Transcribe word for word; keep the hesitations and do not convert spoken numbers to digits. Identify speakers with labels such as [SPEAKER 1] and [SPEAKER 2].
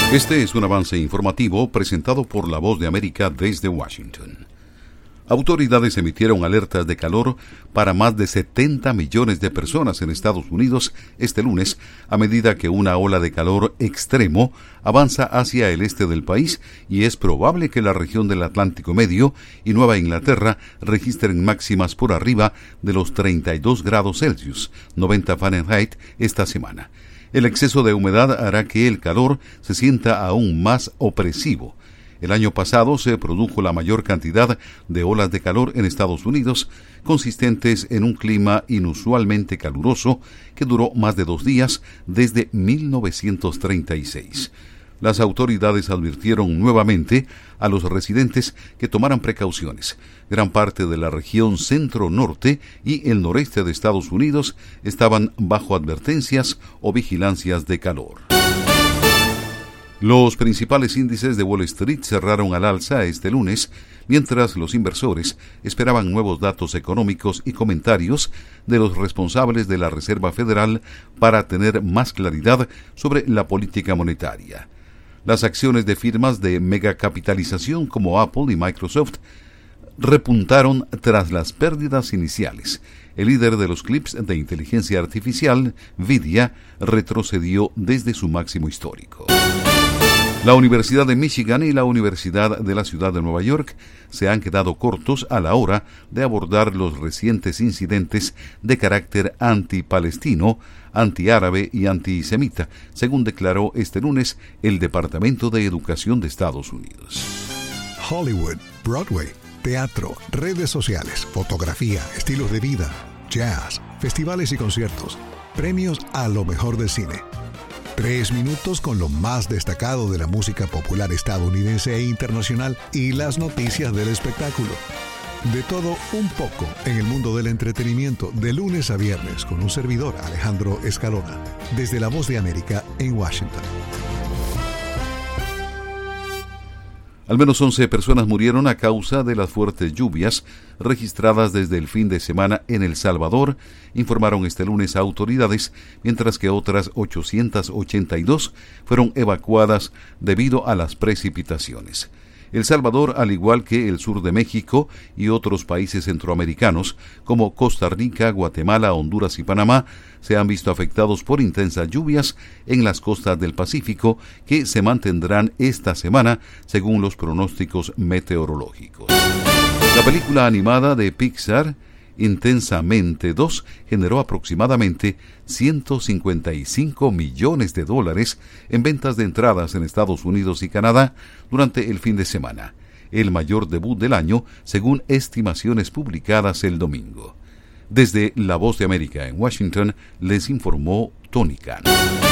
[SPEAKER 1] Este es un avance informativo presentado por La Voz de América desde Washington. Autoridades emitieron alertas de calor para más de setenta millones de personas en Estados Unidos este lunes, a medida que una ola de calor extremo avanza hacia el este del país, y es probable que la región del Atlántico Medio y Nueva Inglaterra registren máximas por arriba de los treinta y dos grados Celsius, noventa Fahrenheit, esta semana. El exceso de humedad hará que el calor se sienta aún más opresivo. El año pasado se produjo la mayor cantidad de olas de calor en Estados Unidos, consistentes en un clima inusualmente caluroso que duró más de dos días desde mil novecientos treinta y seis. Las autoridades advirtieron nuevamente a los residentes que tomaran precauciones. Gran parte de la región centro-norte y el noreste de Estados Unidos estaban bajo advertencias o vigilancias de calor. Los principales índices de Wall Street cerraron al alza este lunes, mientras los inversores esperaban nuevos datos económicos y comentarios de los responsables de la Reserva Federal para tener más claridad sobre la política monetaria. Las acciones de firmas de megacapitalización como Apple y Microsoft repuntaron tras las pérdidas iniciales. El líder de los clips de inteligencia artificial, Nvidia, retrocedió desde su máximo histórico. La Universidad de Michigan y la Universidad de la Ciudad de Nueva York se han quedado cortos a la hora de abordar los recientes incidentes de carácter antipalestino, antiárabe y antisemita, según declaró este lunes el Departamento de Educación de Estados Unidos.
[SPEAKER 2] Hollywood, Broadway, teatro, redes sociales, fotografía, estilos de vida, jazz, festivales y conciertos, premios a lo mejor del cine. Tres minutos con lo más destacado de la música popular estadounidense e internacional y las noticias del espectáculo. De todo un poco en el mundo del entretenimiento, de lunes a viernes, con un servidor, Alejandro Escalona, desde La Voz de América en Washington.
[SPEAKER 1] Al menos once personas murieron a causa de las fuertes lluvias registradas desde el fin de semana en El Salvador, informaron este lunes autoridades, mientras que otras ochocientas ochenta y dos fueron evacuadas debido a las precipitaciones. El Salvador, al igual que el sur de México y otros países centroamericanos como Costa Rica, Guatemala, Honduras y Panamá, se han visto afectados por intensas lluvias en las costas del Pacífico que se mantendrán esta semana según los pronósticos meteorológicos. La película animada de Pixar, Intensamente dos, generó aproximadamente ciento cincuenta y cinco millones de dólares en ventas de entradas en Estados Unidos y Canadá durante el fin de semana, el mayor debut del año según estimaciones publicadas el domingo. Desde La Voz de América en Washington les informó Tony Khan.